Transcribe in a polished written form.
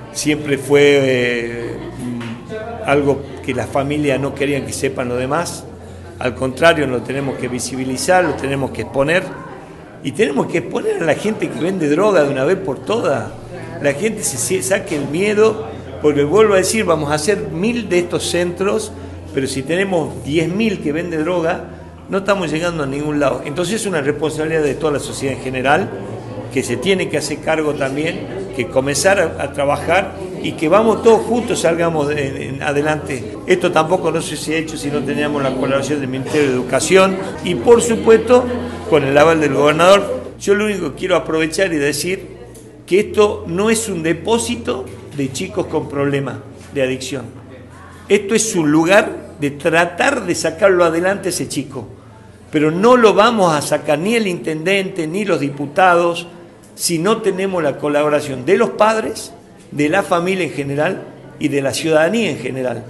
siempre fue algo que las familias no querían que sepan los demás. Al contrario, lo tenemos que visibilizar, lo tenemos que exponer. Y tenemos que exponer a la gente que vende droga de una vez por todas. La gente se saque el miedo, porque vuelvo a decir, vamos a hacer 1000 de estos centros, pero si tenemos 10.000 que venden droga, no estamos llegando a ningún lado. Entonces es una responsabilidad de toda la sociedad en general, que se tiene que hacer cargo también, que comenzar a trabajar y que vamos todos juntos, salgamos adelante. Esto tampoco no se ha hecho si no teníamos la colaboración del Ministerio de Educación y por supuesto con el aval del gobernador. Yo lo único que quiero aprovechar y decir que esto no es un depósito de chicos con problemas de adicción. Esto es un lugar de tratar de sacarlo adelante ese chico, pero no lo vamos a sacar ni el intendente ni los diputados si no tenemos la colaboración de los padres, de la familia en general y de la ciudadanía en general.